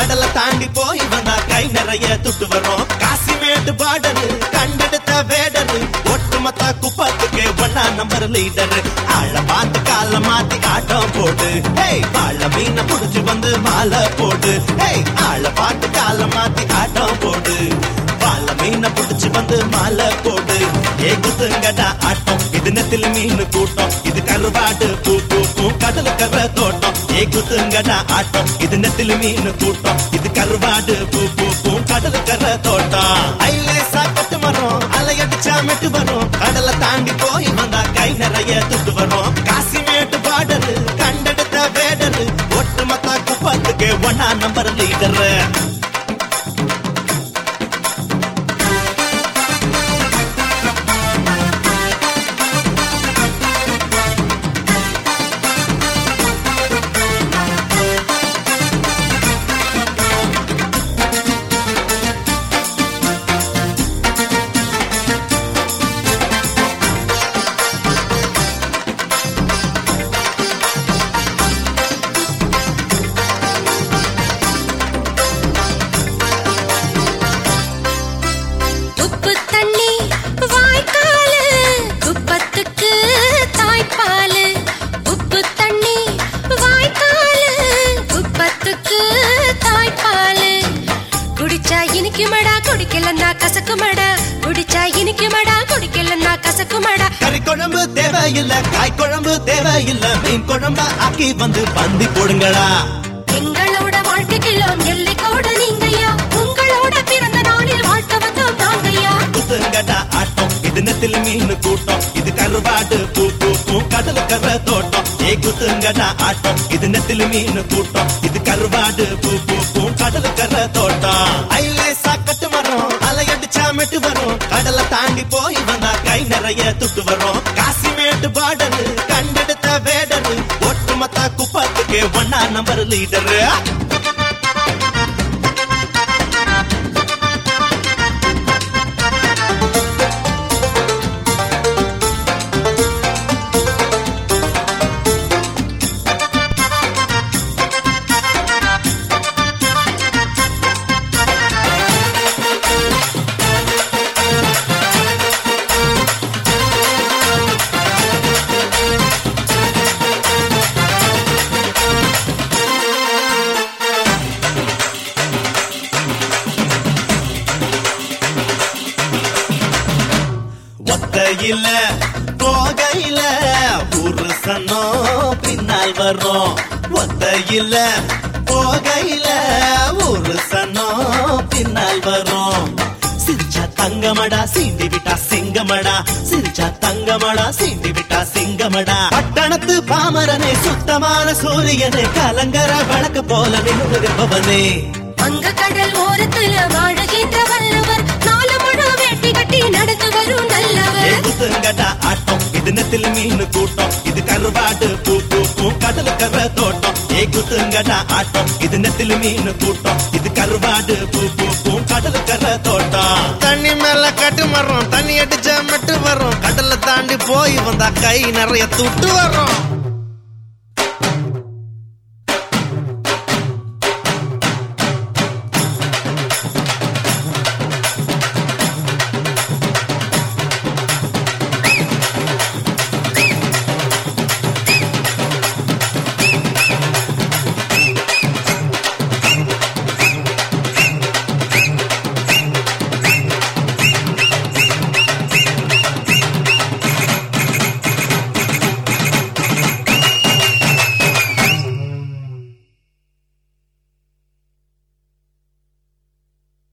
கடலை தாண்டி போய் வந்தா கை நிறைய துட்டு வரும். காசிமேட்டு பார்டரு கண்டெடுத்த வேடரு ஒட்டுமொத்த குப்பத்துக்கு ஒன்னா நம்பர் லீடரு. ஆள பார்த்து கால மாத்தி ஆட்டம் போடு, வாழ மீன புடிச்சு வந்து மாலை போடு. ஆள பார்த்து கால மாத்தி ஆட்டம் போடு, வாழ மீன புடிச்சு வந்து மாலை போடு. குத்துங்கடா ஆட்டம், இது நெத்தில மீன் கூட்டம், இது கருவாடு பூ பூக்கும் கடல் கர தோட்டம். குத்துங்கடா ஆட்டம், இது நெத்தில மீன் கூட்டம், இது கருவாடு பூ பூக்கும் கடல் கர தோட்டம். ஐலேசா கட்டு வரும், அலையடிச்சா மெட்டு வரும். கடலை தாண்டி போய் வந்தா கை நிறைய துட்டு வரும். காசிமேட்டு பார்டரு கண்டெடுத்த வேடரு ஒட்டுமொத்த குப்பத்துக்கு ஒன்னா நம்பர் லீடரு. கறி குழம்பு தேவையில்லை, காய் குழம்பு தேவையில்லை, மீன் குழம்பா ஆக்கி வந்து பந்தி போடுங்களா. எங்களோட வாழ்க்கைக்கெல்லாம் எல்லை கோட நீங்கய்யா, உங்களோட பிறந்த நாளில் வாழ்க்கை வந்தோம் நாங்கய்யா. குத்துங்கடா ஆட்டம், இது நெத்தில மீன் கூட்டம், இது கருவாடு பூ பூக்கும் கடல் கர தோட்டம். குத்துங்கடா ஆட்டம், இது நெத்தில மீன் கூட்டம், இது கருவாடு பூ பூக்கும் கடல் கர தோட்டம். ஐலேசா கட்டு வரும், அலையடிச்சா மெட்டு வரும். கடலை தாண்டி போய் வந்தா கை நிறைய துட்டு வரும். காசிமேட்டு பார்டரு கண்டெடுத்த வேடரு ஒட்டுமொத்த குப்பத்துக்கு ஒன்னா நம்பர் லீடரு. ஒத்தையில போகையில புருஷனோ பின்னால் வரும். ஒத்தையில போகையில புருஷனோ பின்னால் வரும். சிரிச்சா தங்கமடா சீண்டி விட்டா சிங்கமடா, சிரிச்சா தங்கமடா சீண்டி விட்டா சிங்கமடா. பட்டணத்து பாமரனே சுத்தமான சூரியனே கலங்கர வழக்க போல நின்றுபவனே. அங்க கடல் ஓரத்துல வாழுகின்ற வல்லவர், நாலு முழு வேட்டி கட்டி நடந்து வரும் நல்லவர். குத்துங்கடா ஆட்டம், இது நெத்தில மீன் கூட்டம், இது கருவாடு பூ பூக்கும் கடல் கர தோட்டம். குத்துங்கடா ஆட்டம், இது நெத்தில மீன் கூட்டம், இது கருவாடு பூ பூக்கும் கடல் கர தோட்டம். தண்ணி மேல கட்டு மரம், தண்ணி அடிச்சா மட்டும் வரும். கடலை தாண்டி போய் வந்தா கை நிறைய துட்டு வரும்.